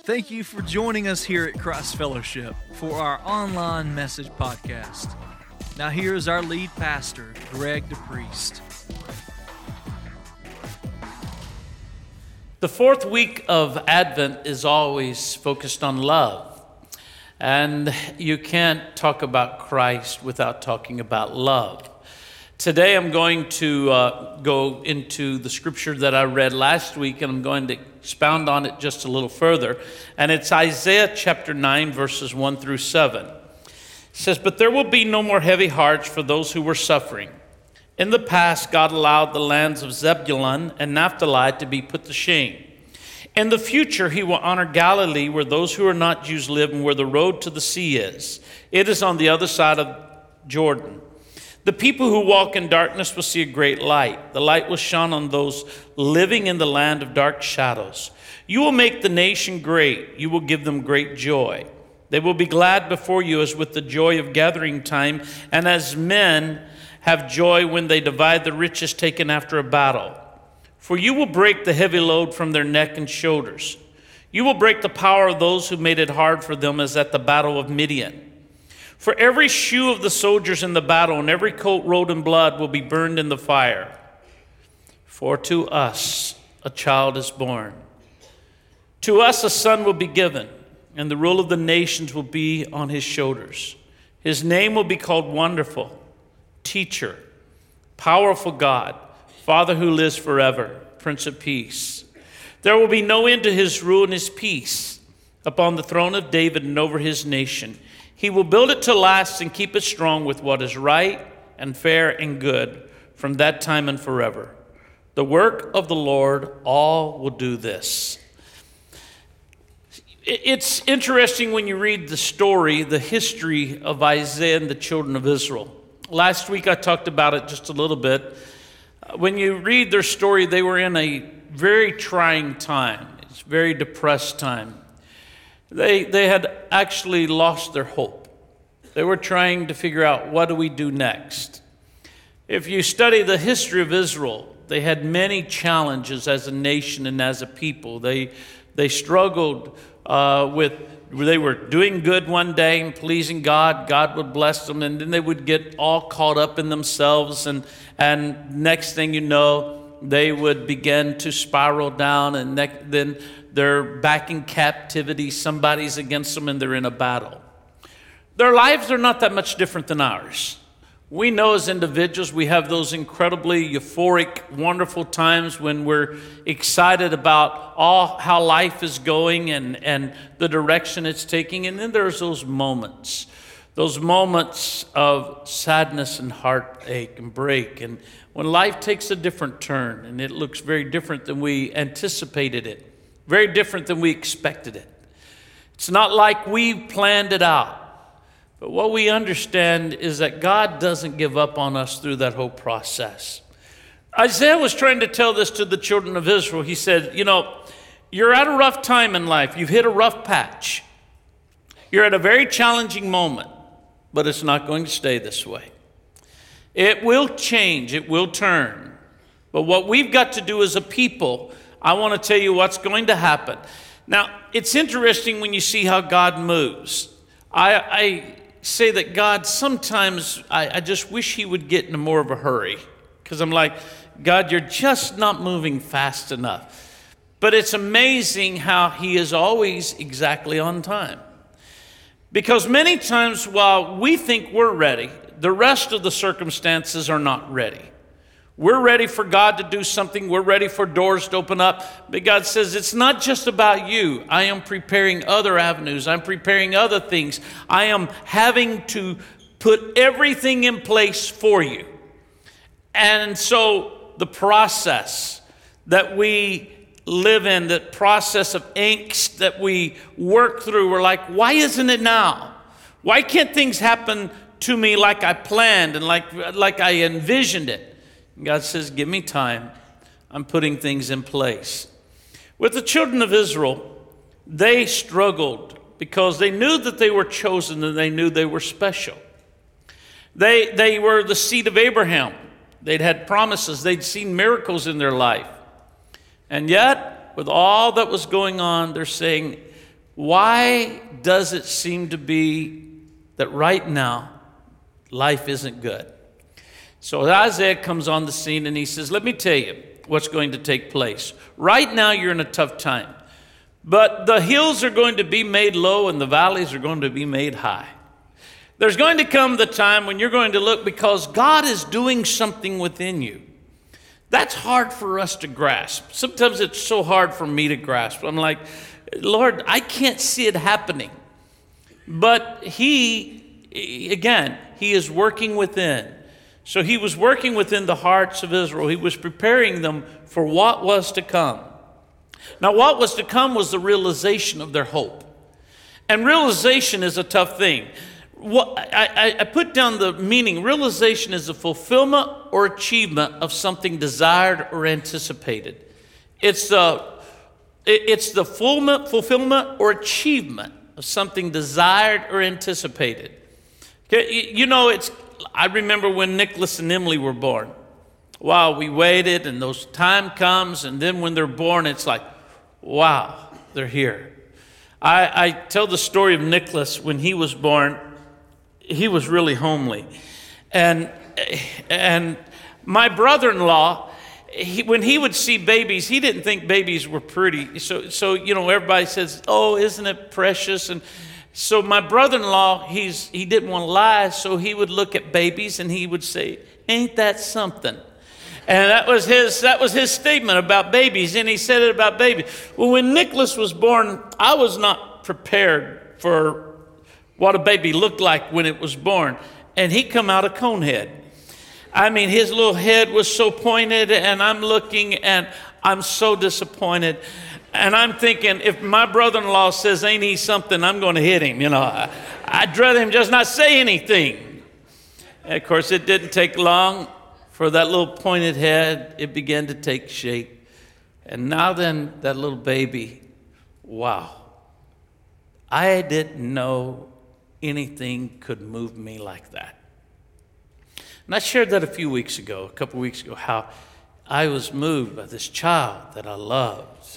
Thank you for joining us here at Christ Fellowship for our online message podcast. Now here is our lead pastor, Greg DePriest. The fourth week of Advent is always focused on love. And you can't talk about Christ without talking about love. Today I'm going to go into the scripture that I read last week, and I'm going to expound on it just a little further. And it's Isaiah chapter 9, verses 1 through 7. It says, "But there will be no more heavy hearts for those who were suffering. In the past, God allowed the lands of Zebulun and Naphtali to be put to shame. In the future, he will honor Galilee, where those who are not Jews live and where the road to the sea is. It is on the other side of Jordan. The people who walk in darkness will see a great light. The light will shine on those living in the land of dark shadows. You will make the nation great. You will give them great joy. They will be glad before you as with the joy of gathering time, and as men have joy when they divide the riches taken after a battle. For you will break the heavy load from their neck and shoulders. You will break the power of those who made it hard for them, as at the battle of Midian. For every shoe of the soldiers in the battle and every coat rolled in blood will be burned in the fire. For to us a child is born. To us a son will be given, and the rule of the nations will be on his shoulders. His name will be called Wonderful, Teacher, Powerful God, Father who lives forever, Prince of Peace. There will be no end to his rule and his peace upon the throne of David and over his nation. He will build it to last and keep it strong with what is right and fair and good from that time and forever. The work of the Lord, all will do this." It's interesting when you read the story, the history of Isaiah and the children of Israel. Last week I talked about it just a little bit. When you read their story, they were in a very trying time. It's a very depressed time. They had actually lost their hope. They were trying to figure out, what do we do next? If you study the history of Israel, they had many challenges as a nation and as a people. They struggled they were doing good one day and pleasing God. God would bless them, and then they would get all caught up in themselves, and next thing you know, they would begin to spiral down, and then they're back in captivity. Somebody's against them, and they're in a battle. Their lives are not that much different than ours. We know as individuals we have those incredibly euphoric, wonderful times when we're excited about how life is going and the direction it's taking. And then there's those moments of sadness and heartache and break. And when life takes a different turn and it looks very different than we anticipated it, very different than we expected it. It's not like we planned it out. But what we understand is that God doesn't give up on us through that whole process. Isaiah was trying to tell this to the children of Israel. He said, you're at a rough time in life. You've hit a rough patch. You're at a very challenging moment, but it's not going to stay this way. It will change. It will turn. But what we've got to do as a people, I want to tell you what's going to happen. Now, it's interesting when you see how God moves. I say that God, sometimes I just wish he would get in more of a hurry, because I'm like, God, you're just not moving fast enough. But it's amazing how he is always exactly on time. Because many times while we think we're ready, the rest of the circumstances are not ready. We're ready for God to do something. We're ready for doors to open up. But God says, it's not just about you. I am preparing other avenues. I'm preparing other things. I am having to put everything in place for you. And so the process that we live in, that process of angst that we work through, we're like, why isn't it now? Why can't things happen to me like I planned and like I envisioned it? God says, give me time. I'm putting things in place. With the children of Israel, they struggled because they knew that they were chosen and they knew they were special. They were the seed of Abraham. They'd had promises. They'd seen miracles in their life. And yet, with all that was going on, they're saying, Why does it seem to be that right now life isn't good? So Isaiah comes on the scene and he says, let me tell you what's going to take place. Right now you're in a tough time, but the hills are going to be made low and the valleys are going to be made high. There's going to come the time when you're going to look, because God is doing something within you. That's hard for us to grasp. Sometimes it's so hard for me to grasp. I'm like, Lord, I can't see it happening. But He is working within. So He was working within the hearts of Israel. He was preparing them for what was to come. Now, what was to come was the realization of their hope. And realization is a tough thing. I put down the meaning. Realization is the fulfillment or achievement of something desired or anticipated. It's the fulfillment or achievement of something desired or anticipated. Okay, you know, I remember when Nicholas and Emily were born. Wow, we waited, and those time comes, and then when they're born, it's like, wow, they're here. I tell the story of Nicholas. When he was born, he was really homely. And my brother-in-law, when he would see babies, he didn't think babies were pretty. So you know, everybody says, oh, isn't it precious? And so my brother-in-law, he didn't want to lie, so he would look at babies and he would say, ain't that something? And that was his statement about babies, and he said it about babies. Well, when Nicholas was born, I was not prepared for what a baby looked like when it was born. And he come out a conehead. I mean, his little head was so pointed, and I'm looking, and I'm so disappointed. And I'm thinking, if my brother-in-law says, ain't he something, I'm going to hit him. You know, I'd rather him just not say anything. And of course, it didn't take long for that little pointed head. It began to take shape. And now then, that little baby, wow. I didn't know anything could move me like that. And I shared that a couple weeks ago, how I was moved by this child that I loved.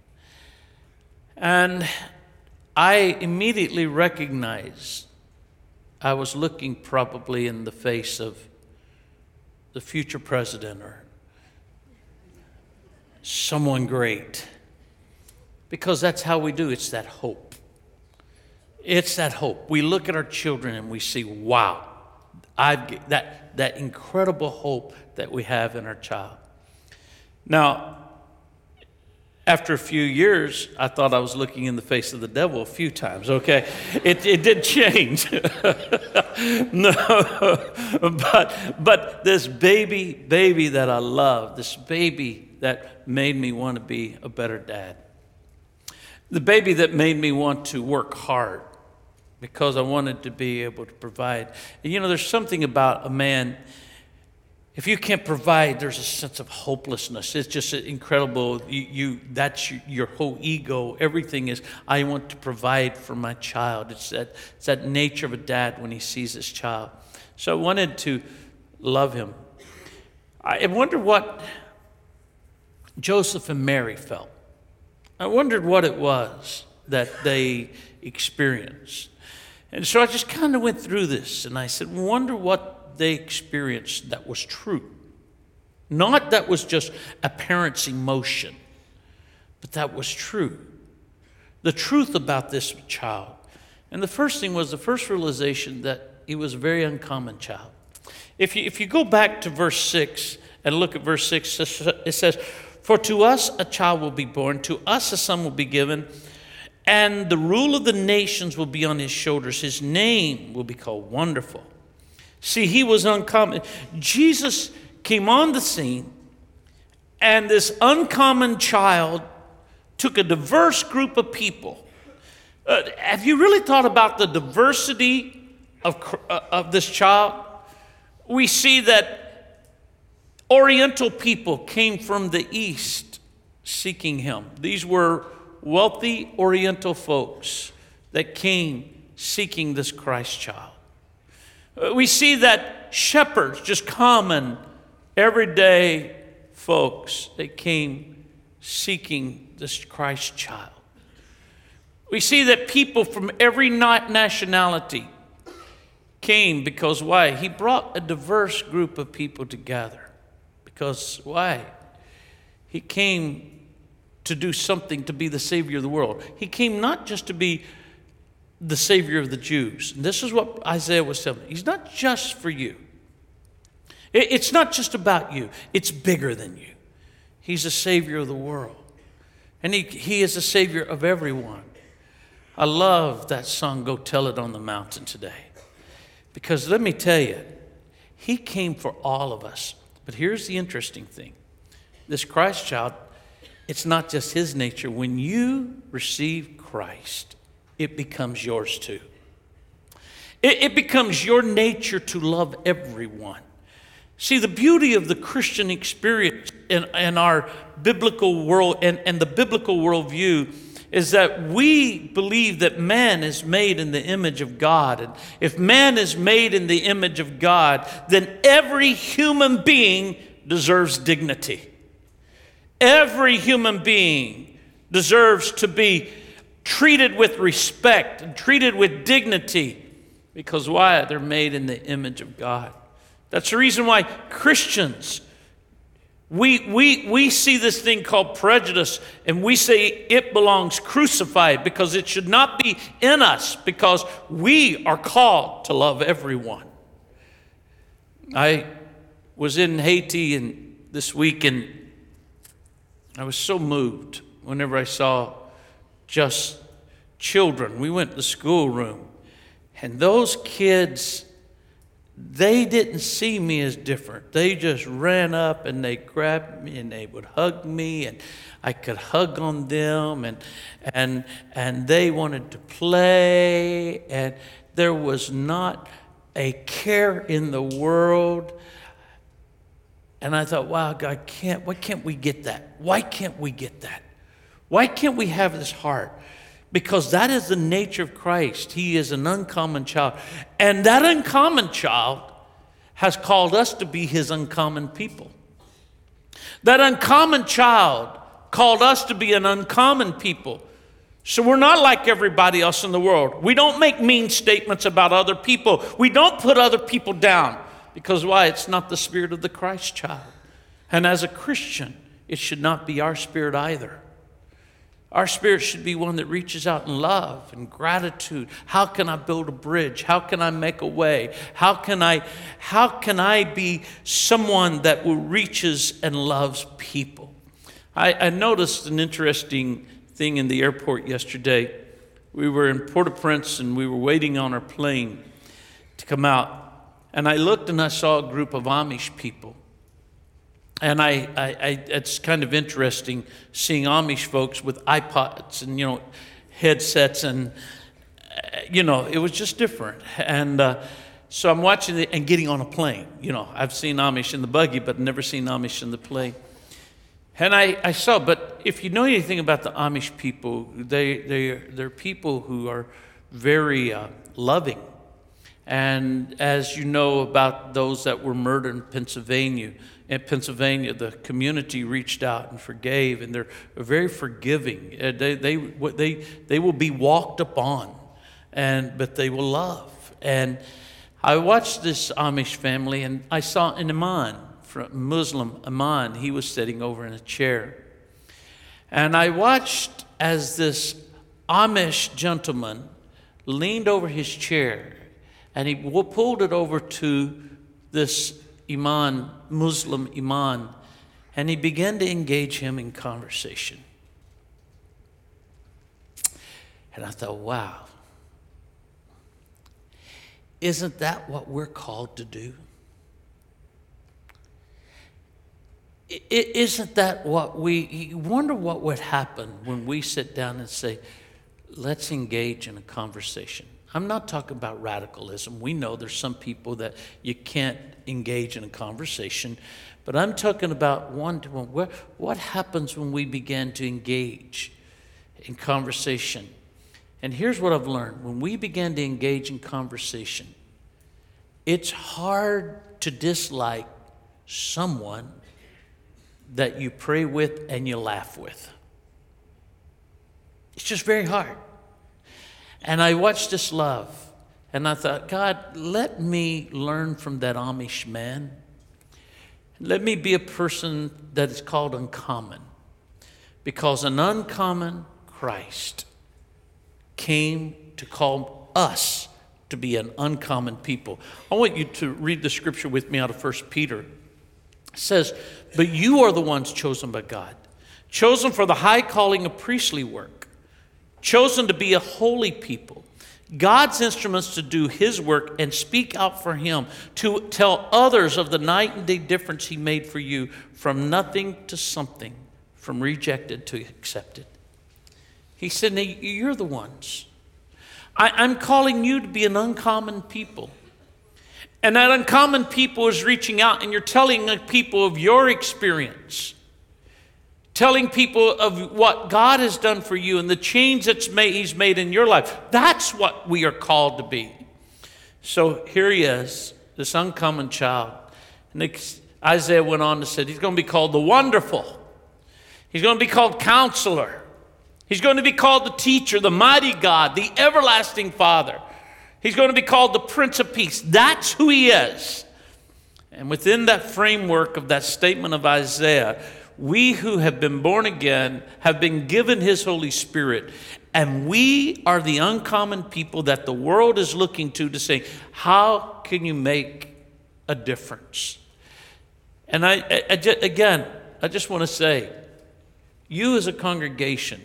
And I immediately recognized I was looking probably in the face of the future president or someone great. Because that's how we do. It's that hope. It's that hope. We look at our children and we see, wow, that incredible hope that we have in our child. Now, after a few years, I thought I was looking in the face of the devil a few times, okay? It did change. No, but this baby that I love, this baby that made me want to be a better dad. The baby that made me want to work hard because I wanted to be able to provide. And you know, there's something about a man, if you can't provide, there's a sense of hopelessness. It's just incredible. That's your whole ego. Everything is, I want to provide for my child. It's that nature of a dad when he sees his child. So I wanted to love him. I wonder what Joseph and Mary felt. I wondered what it was that they experienced. And so I just kind of went through this, and I said, wonder what they experienced that was true. Not that was just a parent's emotion, but that was true. The truth about this child. And the first thing was the first realization that he was a very uncommon child. If you go back to verse 6 and look at verse 6, it says, for to us a child will be born, to us a son will be given, and the rule of the nations will be on his shoulders. His name will be called Wonderful. See, he was uncommon. Jesus came on the scene, and this uncommon child took a diverse group of people. Have you really thought about the diversity of this child? We see that Oriental people came from the east seeking him. These were wealthy Oriental folks that came seeking this Christ child. We see that shepherds, just common, everyday folks, they came seeking this Christ child. We see that people from every nationality came because why? He brought a diverse group of people together. Because why? He came to do something, to be the Savior of the world. He came not just to be the Savior of the Jews. And this is what Isaiah was telling me. He's not just for you. It's not just about you. It's bigger than you. He's a Savior of the world. And he is a Savior of everyone. I love that song, Go Tell It on the Mountain today. Because let me tell you, he came for all of us. But here's the interesting thing. This Christ child, it's not just his nature. When you receive Christ, it becomes yours too. It becomes your nature to love everyone. See, the beauty of the Christian experience in our biblical world and the biblical worldview is that we believe that man is made in the image of God. And if man is made in the image of God, then every human being deserves dignity. Every human being deserves to be treated with respect and treated with dignity. Because why? They're made in the image of God. That's the reason why Christians, we see this thing called prejudice, and we say it belongs crucified because it should not be in us, because we are called to love everyone. I was in Haiti this week, and I was so moved whenever I saw just children. We went to the schoolroom, and those kids, they didn't see me as different. They just ran up and they grabbed me and they would hug me, and I could hug on them, and they wanted to play, and there was not a care in the world. And I thought, wow, God, why can't we get that? Why can't we get that? Why can't we have this heart? Because that is the nature of Christ. He is an uncommon child. And that uncommon child has called us to be his uncommon people. That uncommon child called us to be an uncommon people. So we're not like everybody else in the world. We don't make mean statements about other people. We don't put other people down. Because why? It's not the spirit of the Christ child. And as a Christian, it should not be our spirit either. Our spirit should be one that reaches out in love and gratitude. How can I build a bridge? How can I make a way? How can I be someone that reaches and loves people? I noticed an interesting thing in the airport yesterday. We were in Port-au-Prince and we were waiting on our plane to come out. And I looked and I saw a group of Amish people. And it's kind of interesting seeing Amish folks with iPods and, headsets, and, it was just different. And so I'm watching it and getting on a plane. I've seen Amish in the buggy, but never seen Amish in the plane. And I saw, but if you know anything about the Amish people, they're people who are very loving. And as you know about those that were murdered in Pennsylvania, the community reached out and forgave, and they're very forgiving. They will be walked upon, but they will love. And I watched this Amish family, and I saw an imam, Muslim imam. He was sitting over in a chair, and I watched as this Amish gentleman leaned over his chair, and he pulled it over to this imam, Muslim imam, and he began to engage him in conversation. And I thought, wow, isn't that what we're called to do? Isn't that what you wonder what would happen when we sit down and say, let's engage in a conversation? I'm not talking about radicalism. We know there's some people that you can't engage in a conversation. But I'm talking about one-to-one. What happens when we begin to engage in conversation? And here's what I've learned. When we begin to engage in conversation, it's hard to dislike someone that you pray with and you laugh with. It's just very hard. And I watched this love. And I thought, God, let me learn from that Amish man. Let me be a person that is called uncommon. Because an uncommon Christ came to call us to be an uncommon people. I want you to read the scripture with me out of 1 Peter. It says, but you are the ones chosen by God, chosen for the high calling of priestly work, chosen to be a holy people, God's instruments to do his work and speak out for him, to tell others of the night and day difference he made for you, from nothing to something, from rejected to accepted. He said, now, you're the ones. I'm calling you to be an uncommon people. And that uncommon people is reaching out, and you're telling people of your experience. Telling people of what God has done for you and the change he's made in your life. That's what we are called to be. So here he is, this uncommon child. And Isaiah went on to say, he's going to be called the Wonderful. He's going to be called Counselor. He's going to be called the Teacher, the Mighty God, the Everlasting Father. He's going to be called the Prince of Peace. That's who he is. And within that framework of that statement of Isaiah, we who have been born again have been given his Holy Spirit, and we are the uncommon people that the world is looking to say, how can you make a difference? And I just want to say, you as a congregation,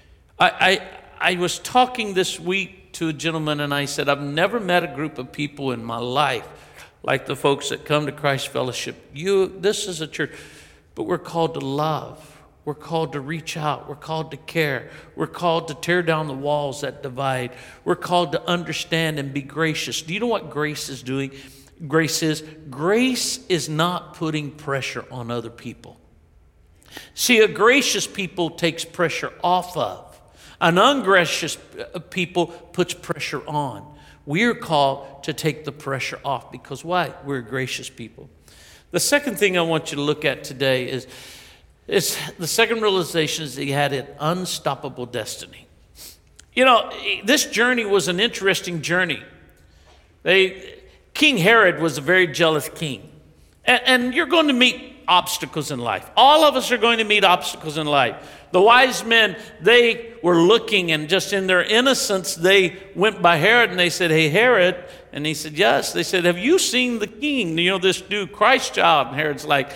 I was talking this week to a gentleman, and I said, I've never met a group of people in my life like the folks that come to Christ Fellowship. This is a church. But we're called to love. We're called to reach out. We're called to care. We're called to tear down the walls that divide. We're called to understand and be gracious. Do you know what grace is doing? Grace is not putting pressure on other people. See, a gracious people takes pressure off of. An ungracious people puts pressure on. We're called to take the pressure off because why? We're gracious people. The second thing I want you to look at today is the second realization is that he had an unstoppable destiny. You know, this journey was an interesting journey. King Herod was a very jealous king. And you're going to meet obstacles in life. All of us are going to meet obstacles in life. The wise men, they were looking, and just in their innocence, they went by Herod and they said, hey, Herod. And he said, yes. They said, have you seen the king? You know, this new Christ child. And Herod's like,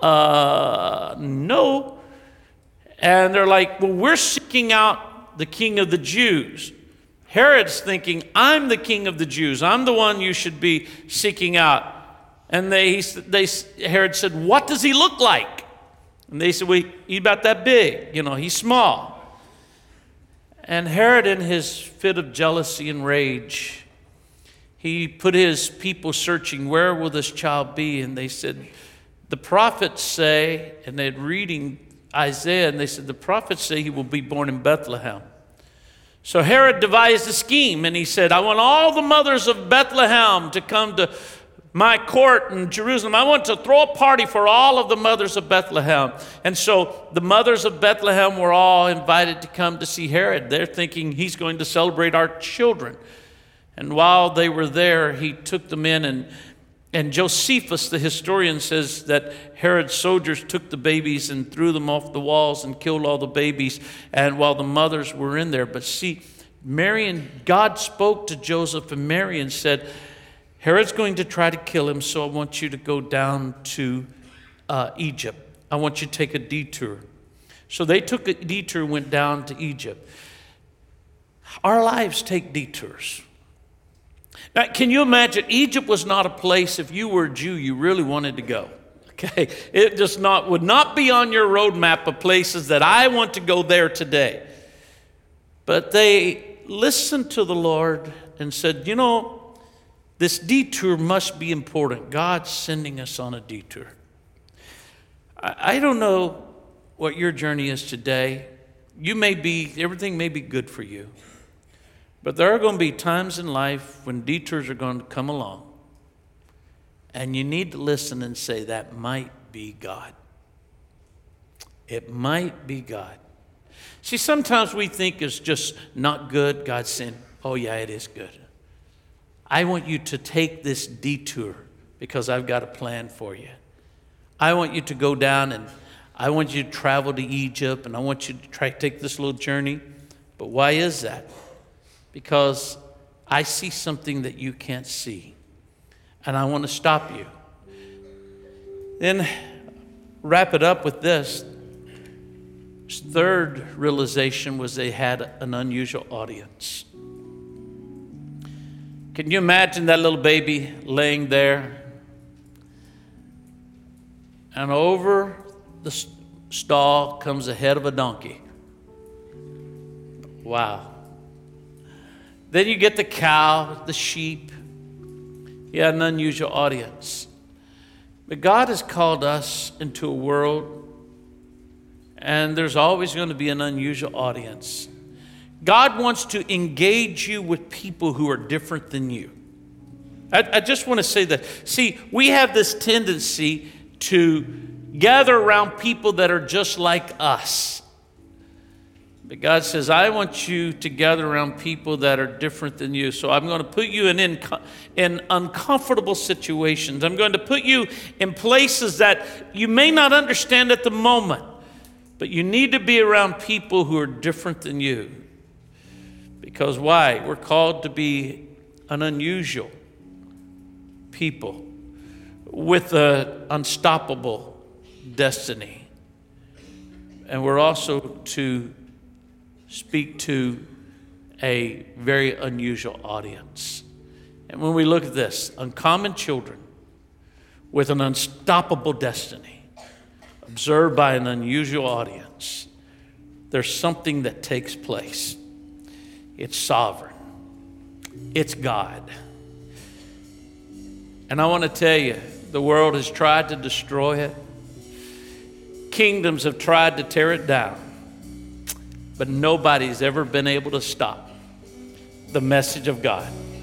no. And they're like, well, we're seeking out the king of the Jews. Herod's thinking, I'm the king of the Jews. I'm the one you should be seeking out. And Herod said, what does he look like? And they said, well, he's about that big. You know, he's small. And Herod, in his fit of jealousy and rage, he put his people searching, where will this child be? And they said, the prophets say, and they're reading Isaiah, and they said, the prophets say he will be born in Bethlehem. So Herod devised a scheme, and he said, I want all the mothers of Bethlehem to come to my court in Jerusalem. I want to throw a party for all of the mothers of Bethlehem. And so the mothers of Bethlehem were all invited to come to see Herod. They're thinking he's going to celebrate our children. And while they were there, he took them in, and Josephus, the historian, says that Herod's soldiers took the babies and threw them off the walls and killed all the babies, and while the mothers were in there. But see, God spoke to Joseph and Mary and said, Herod's going to try to kill him, so I want you to go down to Egypt. I want you to take a detour. So they took a detour and went down to Egypt. Our lives take detours. Now, can you imagine? Egypt was not a place, if you were a Jew, you really wanted to go. Okay, it just would not be on your roadmap of places that I want to go there today. But they listened to the Lord and said, you know, this detour must be important. God's sending us on a detour. I don't know what your journey is today. Everything may be good for you. But there are going to be times in life when detours are going to come along. And you need to listen and say, that might be God. It might be God. See, sometimes we think it's just not good. God's saying, Oh yeah, it is good. I want you to take this detour because I've got a plan for you. I want you to go down and I want you to travel to Egypt and I want you to try to take this little journey. But why is that? Because I see something that you can't see and I want to stop you. Then wrap it up with this. His third realization was they had an unusual audience. Can you imagine that little baby laying there? And over the stall comes the head of a donkey. Wow. Then you get the cow, the sheep. He had an unusual audience. But God has called us into a world, and there's always going to be an unusual audience. God wants to engage you with people who are different than you. I just want to say that. See, we have this tendency to gather around people that are just like us. But God says, I want you to gather around people that are different than you. So I'm going to put you in uncomfortable situations. I'm going to put you in places that you may not understand at the moment. But you need to be around people who are different than you. Because why? We're called to be an unusual people with an unstoppable destiny. And we're also to speak to a very unusual audience. And when we look at this, uncommon children with an unstoppable destiny, observed by an unusual audience, there's something that takes place. It's sovereign. It's God. And I want to tell you, the world has tried to destroy it. Kingdoms have tried to tear it down. But nobody's ever been able to stop the message of God.